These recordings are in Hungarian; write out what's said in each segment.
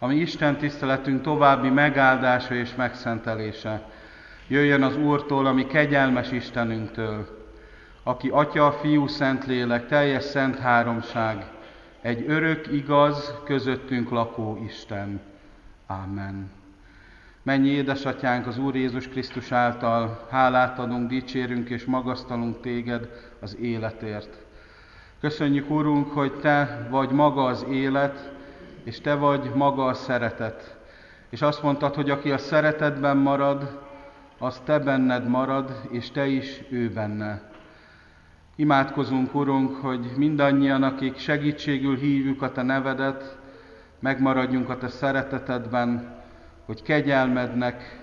ami Isten tiszteletünk további megáldása és megszentelése. Jöjjön az Úrtól, ami kegyelmes Istenünktől, aki Atya, Fiú, Szentlélek, teljes szent háromság, egy örök, igaz, közöttünk lakó Isten. Ámen. Mennyi édesatyánk, az Úr Jézus Krisztus által hálát adunk, dicsérünk és magasztalunk téged az életért. Köszönjük, Urunk, hogy te vagy maga az élet, és te vagy maga a szeretet. És azt mondtad, hogy aki a szeretetben marad, az te benned marad, és te is ő benne. Imádkozunk, Urunk, hogy mindannyian, akik segítségül hívjuk a te nevedet, megmaradjunk a te szeretetedben, hogy kegyelmednek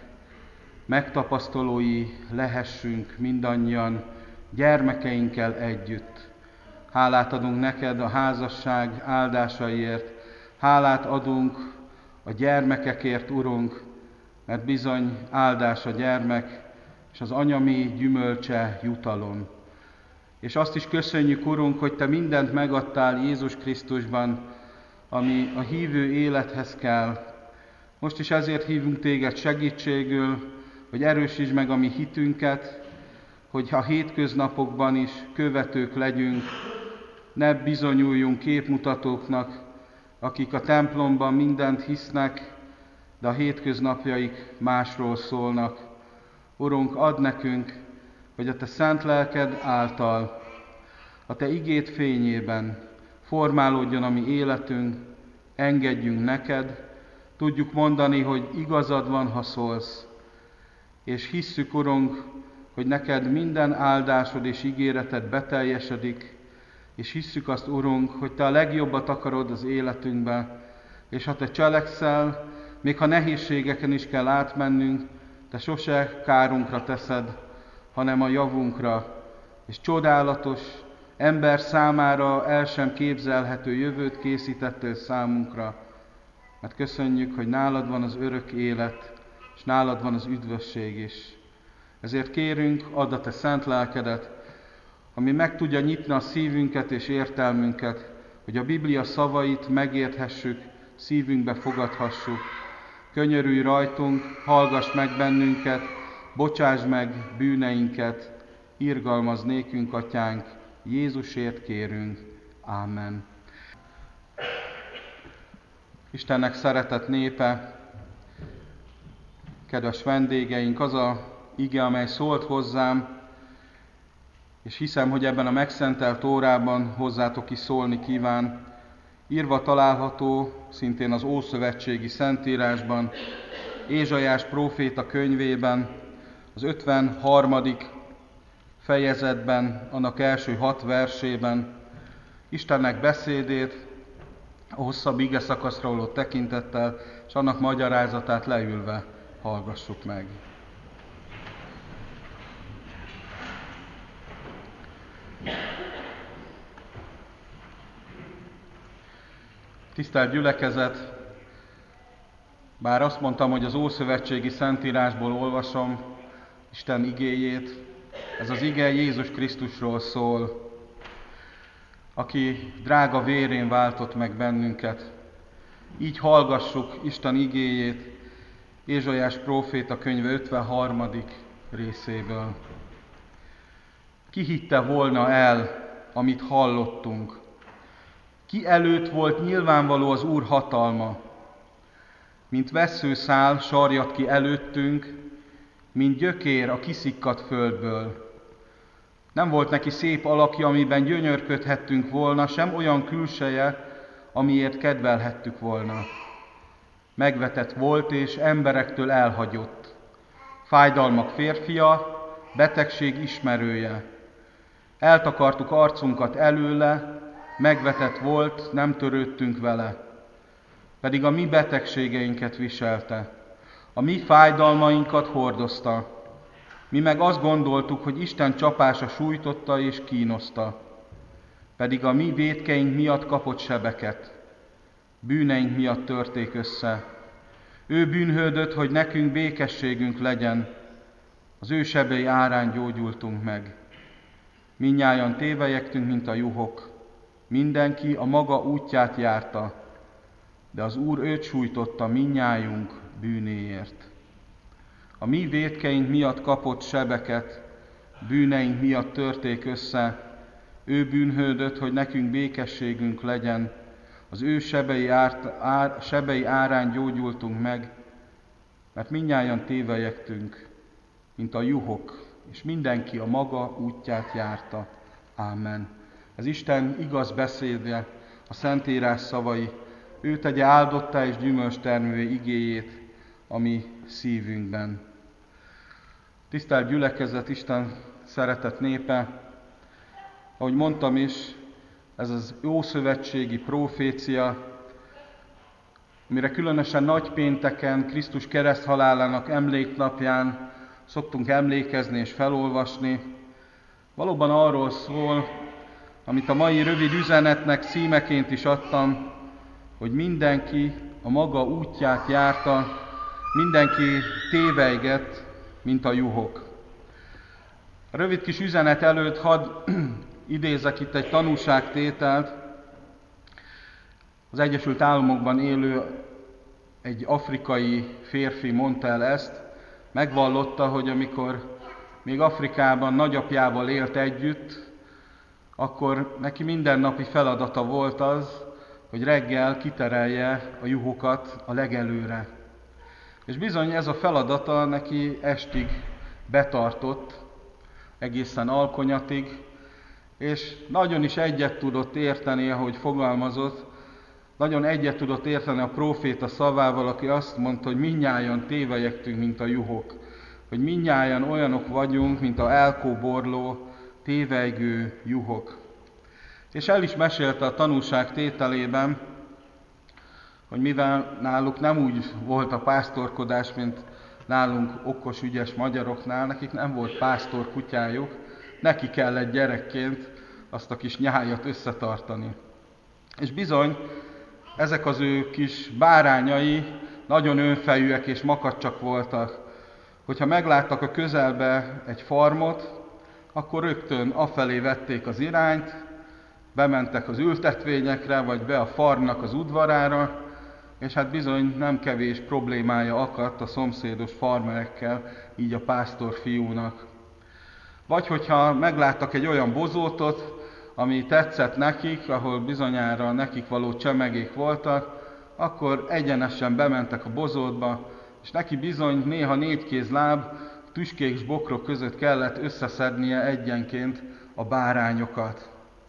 megtapasztalói lehessünk mindannyian gyermekeinkkel együtt. Hálát adunk neked a házasság áldásaiért, hálát adunk a gyermekekért, Urunk, mert bizony áldás a gyermek, és az anyami gyümölcse jutalom. És azt is köszönjük, Urunk, hogy te mindent megadtál Jézus Krisztusban, ami a hívő élethez kell. Most is ezért hívunk téged segítségül, hogy erősítsd meg a mi hitünket, hogy a hétköznapokban is követők legyünk, ne bizonyuljunk képmutatóknak, akik a templomban mindent hisznek, de a hétköznapjaik másról szólnak. Urunk, add nekünk, hogy a te szent lelked által, a te igéd fényében formálódjon a mi életünk, engedjünk neked, tudjuk mondani, hogy igazad van, ha szólsz, és hisszük, Urunk, hogy neked minden áldásod és ígéreted beteljesedik, és hisszük azt, Urunk, hogy te a legjobbat akarod az életünkbe, és ha te cselekszel, még ha nehézségeken is kell átmennünk, te sose kárunkra teszed, hanem a javunkra, és csodálatos, ember számára el sem képzelhető jövőt készítettél számunkra, mert köszönjük, hogy nálad van az örök élet, és nálad van az üdvösség is. Ezért kérünk, add a te szent lelkedet, ami meg tudja nyitni a szívünket és értelmünket, hogy a Biblia szavait megérthessük, szívünkbe fogadhassuk. Könyörülj rajtunk, hallgass meg bennünket, bocsásd meg bűneinket, irgalmazd nékünk, Atyánk, Jézusért kérünk. Ámen. Istennek szeretett népe, kedves vendégeink, az a ige, amely szólt hozzám, és hiszem, hogy ebben a megszentelt órában hozzátok is szólni kíván, írva található szintén az Ószövetségi Szentírásban, Ézsaiás próféta könyvében, az 53. fejezetben, annak első 6 versében, Istennek beszédét, a hosszabb ige szakaszra való tekintettel, és annak magyarázatát leülve hallgassuk meg. Tisztelt gyülekezet, bár azt mondtam, hogy az Ószövetségi Szentírásból olvasom Isten igéjét, ez az ige Jézus Krisztusról szól, aki drága vérén váltott meg bennünket. Így hallgassuk Isten igéjét Ézsaiás próféta könyve 53. részéből. Ki hitte volna el, amit hallottunk? Ki előtt volt nyilvánvaló az Úr hatalma? Mint vesszőszál sarjad ki előttünk, mint gyökér a kiszikkadt földből. Nem volt neki szép alakja, amiben gyönyörködhettünk volna, sem olyan külseje, amiért kedvelhettük volna. Megvetett volt és emberektől elhagyott. Fájdalmak férfia, betegség ismerője. Eltakartuk arcunkat előle, megvetett volt, nem törődtünk vele. Pedig a mi betegségeinket viselte, a mi fájdalmainkat hordozta. Mi meg azt gondoltuk, hogy Isten csapása sújtotta és kínoszta. Pedig a mi vétkeink miatt kapott sebeket, bűneink miatt törték össze. Ő bűnhődött, hogy nekünk békességünk legyen, az ő sebei árán gyógyultunk meg. Mindnyájan tévelyegtünk, mint a juhok, mindenki a maga útját járta. de az Úr őt sújtotta minnyájunk bűnéért. A mi vétkeink miatt kapott sebeket, bűneink miatt törték össze, ő bűnhődött, hogy nekünk békességünk legyen, az ő sebei árán gyógyultunk meg, mert mindnyájan tévejektünk, mint a juhok, és mindenki a maga útját járta. Ámen. Ez Isten igaz beszédje, a Szentírás szavai, ő tegye áldottá és gyümölcstermővé igéjét a mi szívünkben. Tisztelt gyülekezet, Isten szeretett népe, ahogy mondtam is, ez az ószövetségi profécia, amire különösen nagypénteken, Krisztus kereszthalálának emléknapján szoktunk emlékezni és felolvasni, valóban arról szól, amit a mai rövid üzenetnek címeként is adtam, hogy mindenki a maga útját járta, mindenki tévejgett, mint a juhok. A rövid kis üzenet előtt hadd idézek itt egy tanúságtételt. Az Egyesült Államokban élő egy afrikai férfi mondta el ezt, megvallotta, hogy amikor még Afrikában nagyapjával élt együtt, akkor neki mindennapi feladata volt az, hogy reggel kiterelje a juhokat a legelőre. És bizony ez a feladata neki estig betartott, egészen alkonyatig, és nagyon is egyet tudott érteni, ahogy fogalmazott, nagyon egyet tudott érteni a próféta szavával, aki azt mondta, hogy mindnyájan tévejektünk, mint a juhok, hogy mindnyájan olyanok vagyunk, mint a elkóborló, tévejgő juhok. És el is mesélte a tanúság tételében, hogy mivel náluk nem úgy volt a pásztorkodás, mint nálunk okos, ügyes magyaroknál, nekik nem volt pásztorkutyájuk, neki kellett gyerekként azt a kis nyájat összetartani. És bizony, ezek az ő kis bárányai nagyon önfejűek és makacsak voltak. Hogyha megláttak a közelbe egy farmot, akkor rögtön afelé vették az irányt, bementek az ültetvényekre, vagy be a farmnak az udvarára, és hát bizony nem kevés problémája akadt a szomszédos farmerekkel, így a pásztor fiúnak. Vagy hogyha megláttak egy olyan bozótot, ami tetszett nekik, ahol bizonyára nekik való csemegék voltak, akkor egyenesen bementek a bozótba, és neki bizony néha 4 kézláb, tüskék és bokrok között kellett összeszednie egyenként a bárányokat.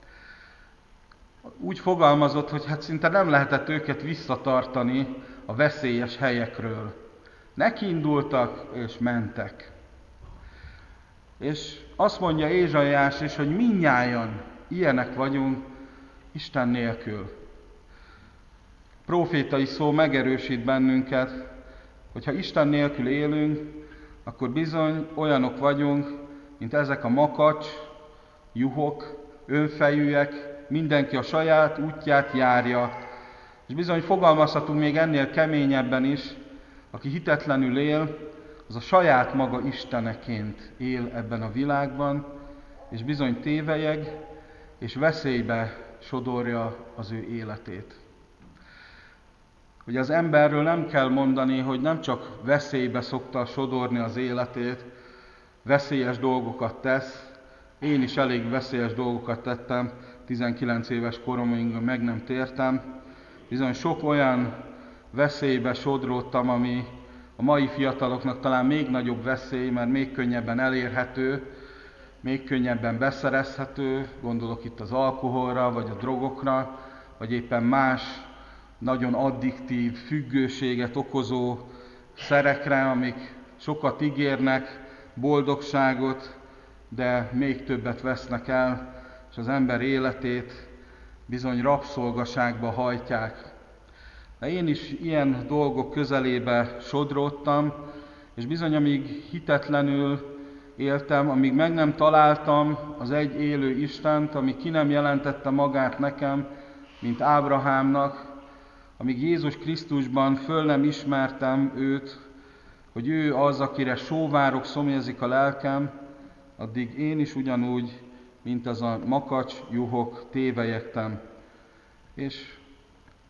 Úgy fogalmazott, hogy hát szinte nem lehetett őket visszatartani a veszélyes helyekről. Nekiindultak és mentek. És azt mondja Ézsaiás is, hogy mindnyájan ilyenek vagyunk Isten nélkül. Prófétai szó megerősít bennünket, hogy ha Isten nélkül élünk, akkor bizony olyanok vagyunk, mint ezek a makacs, juhok, önfejűek, mindenki a saját útját járja. És bizony fogalmazhatunk még ennél keményebben is, aki hitetlenül él, az a saját maga isteneként él ebben a világban, és bizony tévelyeg, és veszélybe sodorja az ő életét. Ugye az emberről nem kell mondani, hogy nem csak veszélybe szokta sodorni az életét, veszélyes dolgokat tesz. Én is elég veszélyes dolgokat tettem, 19 éves koromig meg nem tértem. Bizony sok olyan veszélybe sodródtam, ami a mai fiataloknak talán még nagyobb veszély, mert még könnyebben elérhető, még könnyebben beszerezhető, gondolok itt az alkoholra, vagy a drogokra, vagy éppen más nagyon addiktív, függőséget okozó szerekre, amik sokat ígérnek, boldogságot, de még többet vesznek el, és az ember életét bizony rabszolgaságba hajtják. De én is ilyen dolgok közelébe sodródtam, és bizony amíg hitetlenül éltem, amíg meg nem találtam az egy élő Istent, amíg ki nem jelentette magát nekem, mint Ábrahámnak, amíg Jézus Krisztusban föl nem ismertem őt, hogy ő az, akire sóvárok, szomjazik a lelkem, addig én is ugyanúgy, mint az a makacs, juhok, tévelyegtem. És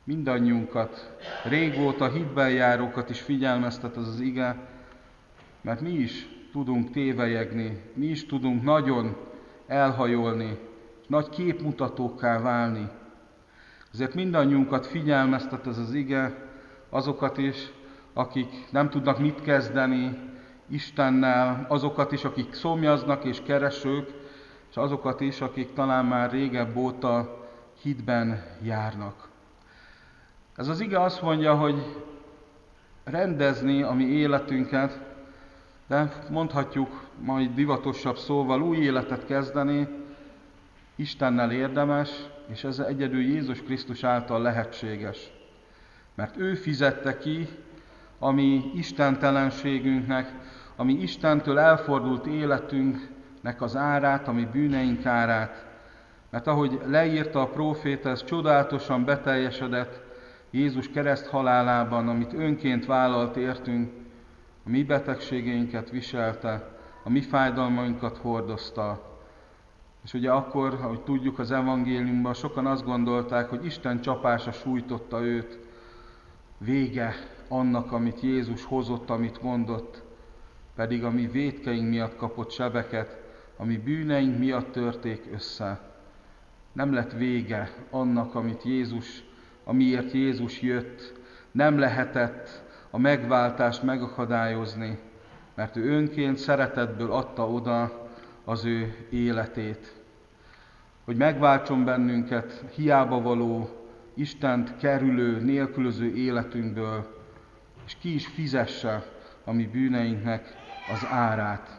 Mindannyiunkat, régóta hitben járókat is figyelmeztet az ige, mert mi is tudunk tévelyegni, mi is tudunk nagyon elhajolni, nagy képmutatókká válni. Ezért mindannyiunkat figyelmeztet ez az ige, azokat is, akik nem tudnak mit kezdeni Istennel, azokat is, akik szomjaznak és keresők, és azokat is, akik talán már régebb óta hitben járnak. Ez az ige azt mondja, hogy rendezni a mi életünket, de mondhatjuk majd divatosabb szóval új életet kezdeni, Istennel érdemes, és ez egyedül Jézus Krisztus által lehetséges. Mert ő fizette ki a mi istentelenségünknek, a mi Istentől elfordult életünknek az árát, a mi bűneink árát. Mert ahogy leírta a próféta, ez csodálatosan beteljesedett Jézus kereszt halálában, amit önként vállalt értünk, a mi betegségeinket viselte, a mi fájdalmainkat hordozta. És ugye akkor, ahogy tudjuk az evangéliumban, sokan azt gondolták, hogy Isten csapása sújtotta őt, vége annak, amit Jézus hozott, amit mondott, pedig a mi vétkeink miatt kapott sebeket, a mi bűneink miatt törték össze. Nem lett vége annak, amiért Jézus jött, nem lehetett a megváltást megakadályozni, mert ő önként szeretetből adta oda az ő életét. Hogy megváltson bennünket hiába való, Istent kerülő, nélkülöző életünkből, és ki is fizesse a mi bűneinknek az árát.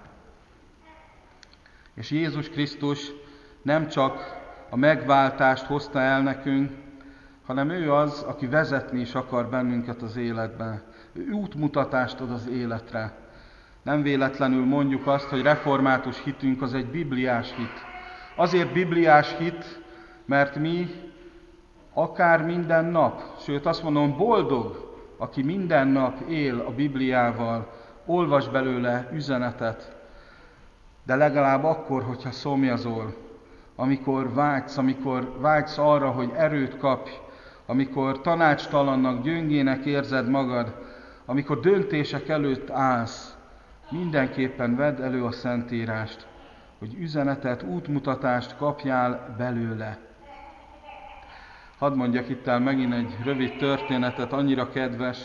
És Jézus Krisztus nem csak a megváltást hozta el nekünk, hanem ő az, aki vezetni is akar bennünket az életbe. Ő útmutatást ad az életre. Nem véletlenül mondjuk azt, hogy református hitünk az egy bibliás hit. Azért bibliás hit, mert mi akár minden nap, sőt azt mondom, boldog, aki minden nap él a Bibliával, olvas belőle üzenetet, de legalább akkor, hogyha szomjazol, amikor vágysz arra, hogy erőt kapj, amikor tanácstalannak, gyöngének érzed magad, amikor döntések előtt állsz, mindenképpen vedd elő a Szentírást, hogy üzenetet, útmutatást kapjál belőle. Hadd mondjak itt el megint egy rövid történetet, annyira kedves,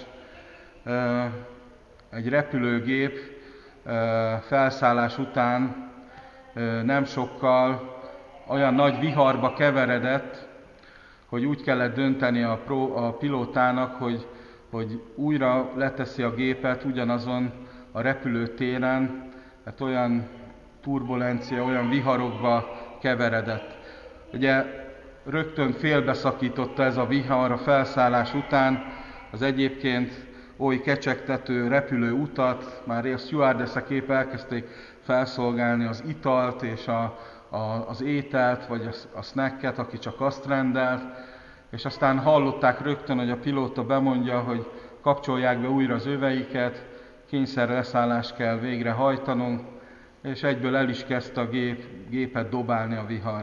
egy repülőgép felszállás után nem sokkal olyan nagy viharba keveredett, hogy úgy kellett dönteni a pilótának, hogy újra leteszi a gépet ugyanazon a repülőtéren, mert olyan turbulencia, olyan viharokba keveredett. Ugye rögtön félbeszakította ez a vihar a felszállás után az egyébként oly kecsegtető repülő utat, már a stewardessek épp elkezdték felszolgálni az italt és az ételt, vagy a snacket, aki csak azt rendelt, és aztán hallották rögtön, hogy a pilóta bemondja, hogy kapcsolják be újra az öveiket, kényszerleszállást kell végrehajtanunk, és egyből el is kezdte a gépet dobálni a vihar.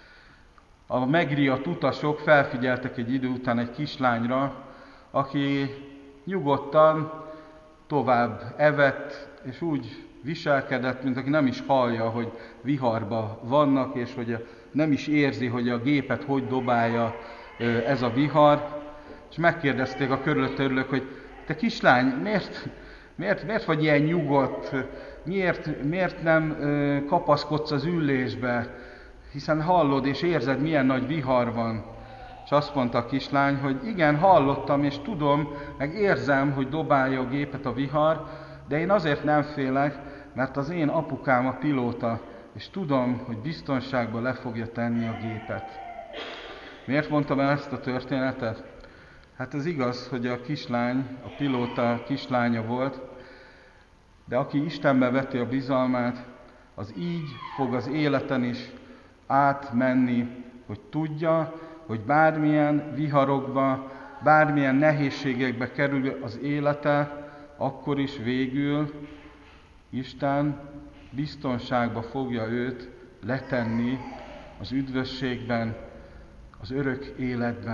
A megriadt utasok felfigyeltek egy idő után egy kislányra, aki nyugodtan tovább evett, és úgy viselkedett, mint aki nem is hallja, hogy viharba vannak, és hogy nem is érzi, hogy a gépet hogy dobálja ez a vihar. És megkérdezték a körülötte ülők, hogy te kislány, miért vagy ilyen nyugodt? Miért nem kapaszkodsz az ülésbe? Hiszen hallod és érzed, milyen nagy vihar van. És azt mondta a kislány, hogy igen, hallottam és tudom, meg érzem, hogy dobálja a gépet a vihar, de én azért nem félek, mert az én apukám a pilóta, és tudom, hogy biztonságban le fogja tenni a gépet. Miért mondtam el ezt a történetet? Hát ez igaz, hogy a kislány, a pilóta kislánya volt, de aki Istenbe veti a bizalmát, az így fog az életen is átmenni, hogy tudja, hogy bármilyen viharokba, bármilyen nehézségekbe kerül az élete, akkor is végül Isten biztonságba fogja őt letenni az üdvösségben, az örök életben.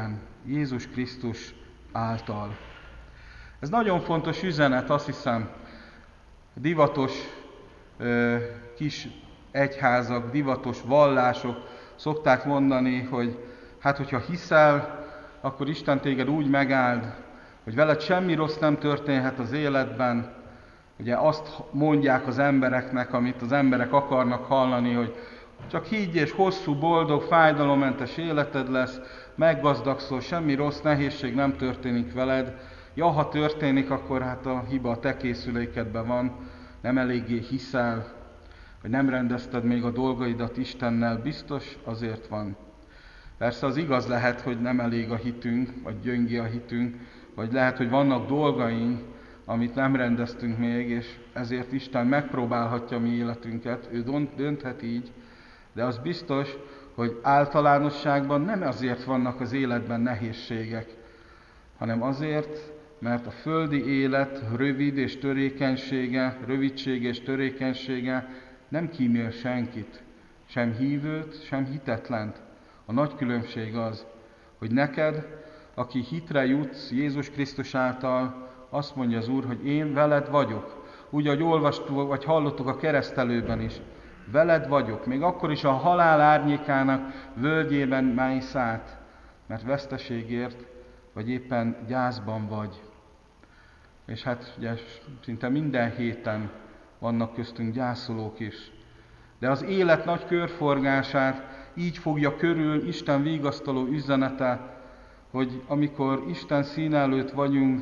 Jézus Krisztus által. Ez nagyon fontos üzenet, azt hiszem, divatos kis egyházak, divatos vallások szokták mondani, hogy hát, hogyha hiszel, akkor Isten téged úgy megáld, hogy veled semmi rossz nem történhet az életben. Ugye azt mondják az embereknek, amit az emberek akarnak hallani, hogy csak higgy és hosszú, boldog, fájdalommentes életed lesz, meggazdagszol, semmi rossz, nehézség nem történik veled. Ja, ha történik, akkor hát a hiba a te készülékedben van, nem eléggé hiszel, vagy nem rendezted még a dolgaidat Istennel, biztos azért van. Persze az igaz lehet, hogy nem elég a hitünk, vagy gyöngi a hitünk, vagy lehet, hogy vannak dolgaink, amit nem rendeztünk még, és ezért Isten megpróbálhatja mi életünket, ő dönthet így, de az biztos, hogy általánosságban nem azért vannak az életben nehézségek, hanem azért, mert a földi élet rövidsége és törékenysége nem kímél senkit, sem hívőt, sem hitetlent. A nagy különbség az, hogy neked, aki hitre jutsz Jézus Krisztus által, azt mondja az Úr, hogy én veled vagyok. Úgy, ahogy olvastuk, vagy hallottuk a keresztelőben is. Veled vagyok, még akkor is a halál árnyékának völgyében májsz át, mert veszteségért, vagy éppen gyászban vagy. És hát ugye szinte minden héten vannak köztünk gyászolók is. De az élet nagy körforgását így fogja körül Isten vigasztaló üzenete, hogy amikor Isten színe előtt vagyunk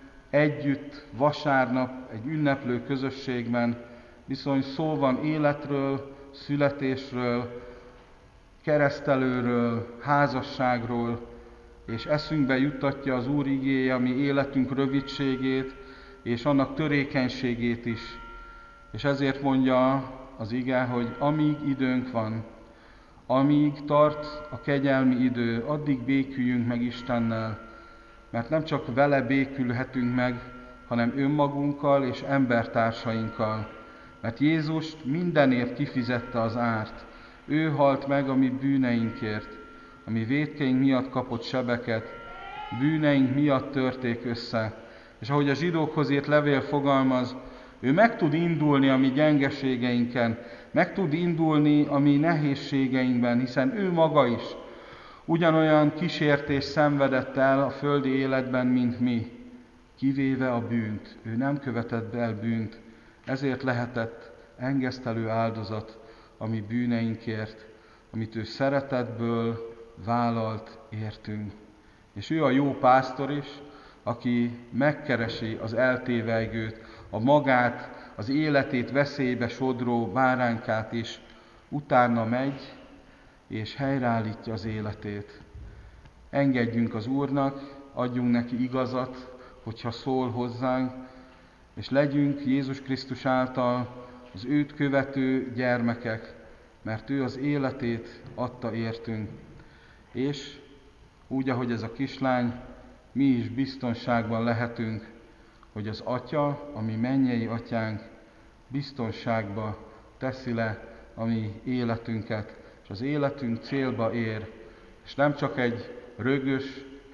együtt vasárnap egy ünneplő közösségben, bizony szó van életről, születésről, keresztelőről, házasságról, és eszünkbe juttatja az Úr igéje a mi életünk rövidségét, és annak törékenységét is. És ezért mondja az ige, hogy amíg időnk van, amíg tart a kegyelmi idő, addig béküljünk meg Istennel, mert nem csak vele békülhetünk meg, hanem önmagunkkal és embertársainkkal. Mert Jézust mindenért kifizette az árt. Ő halt meg a mi bűneinkért, a mi vétkeink miatt kapott sebeket, bűneink miatt törték össze. És ahogy a zsidókhoz írt levél fogalmaz, ő meg tud indulni a mi gyengeségeinken, meg tud indulni a mi nehézségeinkben, hiszen ő maga is ugyanolyan kísértést szenvedett el a földi életben, mint mi, kivéve a bűnt. Ő nem követett el bűnt, ezért lehetett engesztelő áldozat a mi bűneinkért, amit ő szeretetből vállalt értünk. És ő a jó pásztor is, aki megkeresi az eltévejgőt, a magát, az életét veszélybe sodró báránykát is, utána megy, és helyreállítja az életét. Engedjünk az Úrnak, adjunk neki igazat, hogyha szól hozzánk, és legyünk Jézus Krisztus által az őt követő gyermekek, mert ő az életét adta értünk. És úgy, ahogy ez a kislány, mi is biztonságban lehetünk, hogy az Atya, a mi mennyei Atyánk biztonságba teszi le a mi életünket, és az életünk célba ér, és nem csak egy rögös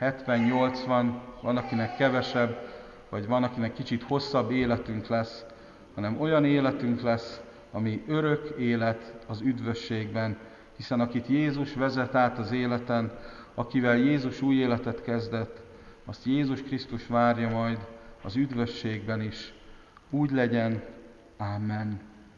70-80, van akinek kevesebb, vagy van akinek kicsit hosszabb életünk lesz, hanem olyan életünk lesz, ami örök élet az üdvösségben, hiszen akit Jézus vezet át az életen, akivel Jézus új életet kezdett, azt Jézus Krisztus várja majd az üdvösségben is. Úgy legyen. Amen.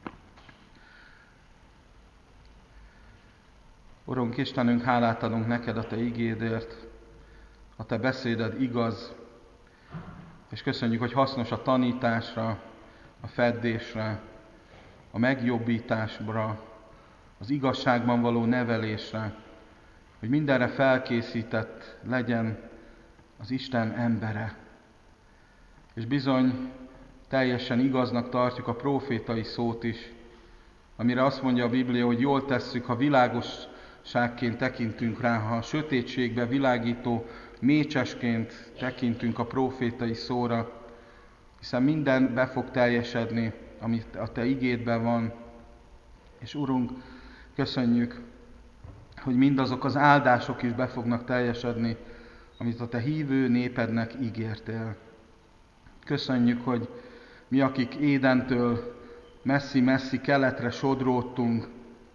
Urunk Istenünk, hálát adunk neked a te igédért, a te beszéded igaz, és köszönjük, hogy hasznos a tanításra, a feddésre, a megjobbításra, az igazságban való nevelésre, hogy mindenre felkészített legyen az Isten embere. És bizony teljesen igaznak tartjuk a prófétai szót is, amire azt mondja a Biblia, hogy jól tesszük, ha világosságként tekintünk rá, ha a sötétségbe világító mécsesként tekintünk a prófétai szóra, hiszen minden be fog teljesedni, amit a te igédben van. És Urunk, köszönjük, hogy mindazok az áldások is be fognak teljesedni, amit a te hívő népednek ígértél. Köszönjük, hogy mi, akik Édentől messzi-messzi keletre sodródtunk,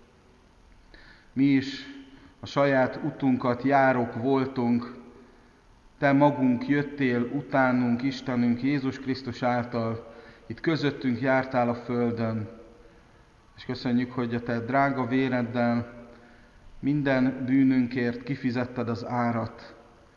mi is a saját utunkat járók voltunk, te magunk jöttél utánunk, Istenünk Jézus Krisztus által, itt közöttünk jártál a földön, és köszönjük, hogy a te drága véreddel minden bűnünkért kifizetted az árat.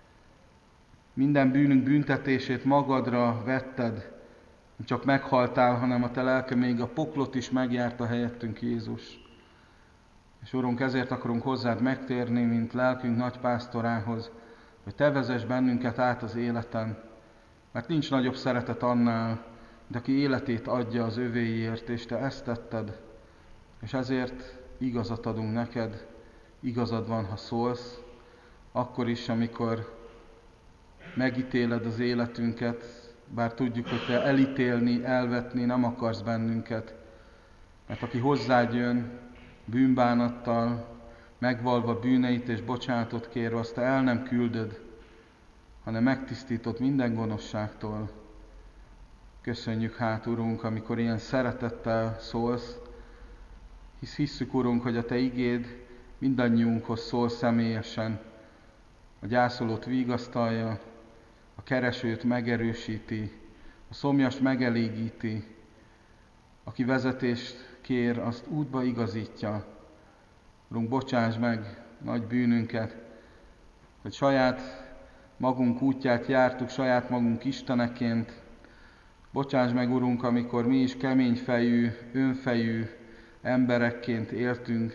Minden bűnünk büntetését magadra vetted, nem csak meghaltál, hanem a te lelke még a poklot is megjárta helyettünk, Jézus. És Urunk, ezért akarunk hozzád megtérni, mint lelkünk nagypásztorához, hogy te vezess bennünket át az életen, mert nincs nagyobb szeretet annál, de aki életét adja az övéiért, és te ezt tetted, és ezért igazat adunk neked, igazad van, ha szólsz, akkor is, amikor megítéled az életünket, bár tudjuk, hogy te elítélni, elvetni nem akarsz bennünket, mert aki hozzád jön bűnbánattal, megvalva bűneit és bocsánatot kérve, azt te el nem küldöd, hanem megtisztítod minden gonoszságtól. Köszönjük hát, Urunk, amikor ilyen szeretettel szólsz, hisszük, Urunk, hogy a te igéd mindannyiunkhoz szól személyesen, a gyászolót vigasztalja, a keresőt megerősíti, a szomjast megelégíti, aki vezetést kér, azt útba igazítja. Urunk, bocsáss meg nagy bűnünket, hogy saját magunk útját jártuk, saját magunk isteneként. Bocsáss meg, Urunk, amikor mi is keményfejű, önfejű emberekként éltünk,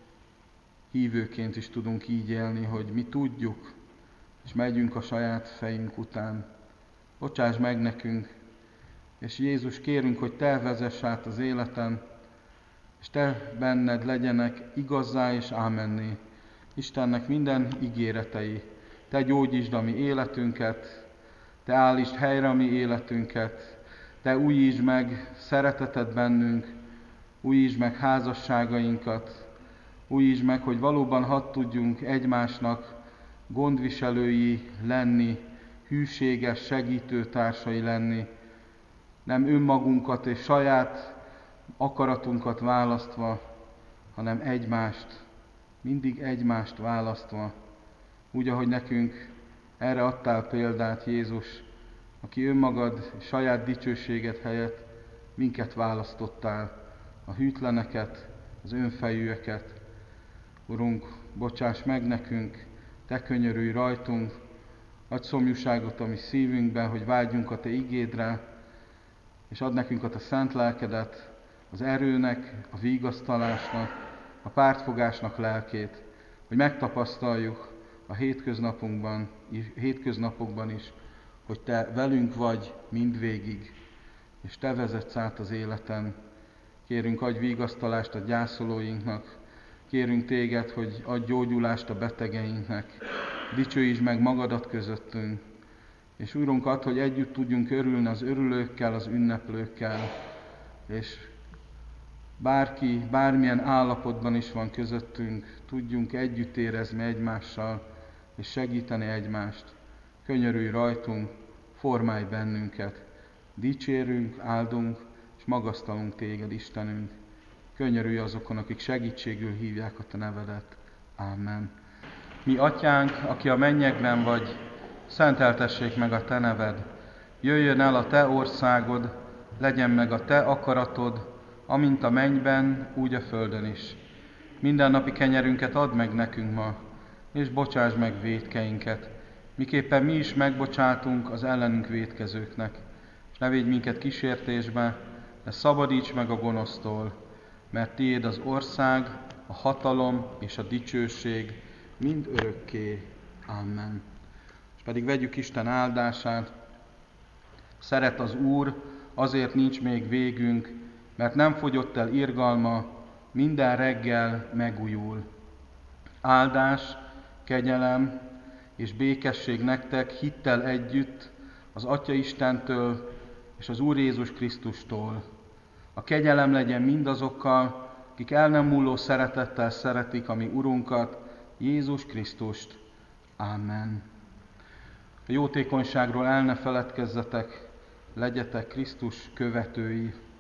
hívőként is tudunk így élni, hogy mi tudjuk, és megyünk a saját fejünk után. Bocsáss meg nekünk, és Jézus, kérünk, hogy te vezess át az életen, és te benned legyenek igazzá és ámenné Istennek minden ígéretei. Te gyógyítsd a mi életünket, te állítsd helyre a mi életünket, te újítsd meg szereteted bennünk, újítsd meg házasságainkat, újítsd meg, hogy valóban hadd tudjunk egymásnak gondviselői lenni, hűséges segítőtársai lenni, nem önmagunkat és saját akaratunkat választva, hanem egymást, mindig egymást választva, úgy, ahogy nekünk erre adtál példát, Jézus, aki önmagad saját dicsőséged helyett minket választottál, a hűtleneket, az önfejűeket. Urunk, bocsáss meg nekünk, te könyörülj rajtunk, adj szomjúságot a mi szívünkben, hogy vágyjunk a te igédre, és add nekünk a te szent lelkedet, az erőnek, a vigasztalásnak, a pártfogásnak lelkét, hogy megtapasztaljuk a hétköznapokban is, hogy te velünk vagy mindvégig, és te vezetsz át az életen. Kérünk, adj vigasztalást a gyászolóinknak, kérünk téged, hogy adj gyógyulást a betegeinknek, dicsőítsd meg magadat közöttünk, és Urunk, add, hogy együtt tudjunk örülni az örülőkkel, az ünneplőkkel, és bárki, bármilyen állapotban is van közöttünk, tudjunk együtt érezni egymással, és segíteni egymást. Könyörülj rajtunk, formálj bennünket, dicsérünk, áldunk, és magasztalunk téged, Istenünk. Könyörülj azokon, akik segítségül hívják a te nevedet. Ámen. Mi atyánk, aki a mennyekben vagy, szenteltessék meg a te neved. Jöjjön el a te országod, legyen meg a te akaratod, amint a mennyben, úgy a földön is. Mindennapi kenyerünket add meg nekünk ma, és bocsásd meg vétkeinket, miképpen mi is megbocsátunk az ellenünk vétkezőknek. És ne védj minket kísértésbe, de szabadíts meg a gonosztól, mert tiéd az ország, a hatalom és a dicsőség mind örökké. Amen. És pedig vegyük Isten áldását. Szeret az Úr, azért nincs még végünk, mert nem fogyott el irgalma, minden reggel megújul. Áldás, kegyelem és békesség nektek hittel együtt az Atya Istentől és az Úr Jézus Krisztustól. A kegyelem legyen mindazokkal, akik el nem múló szeretettel szeretik a mi Urunkat, Jézus Krisztust. Amen. A jótékonyságról el ne feledkezzetek, legyetek Krisztus követői.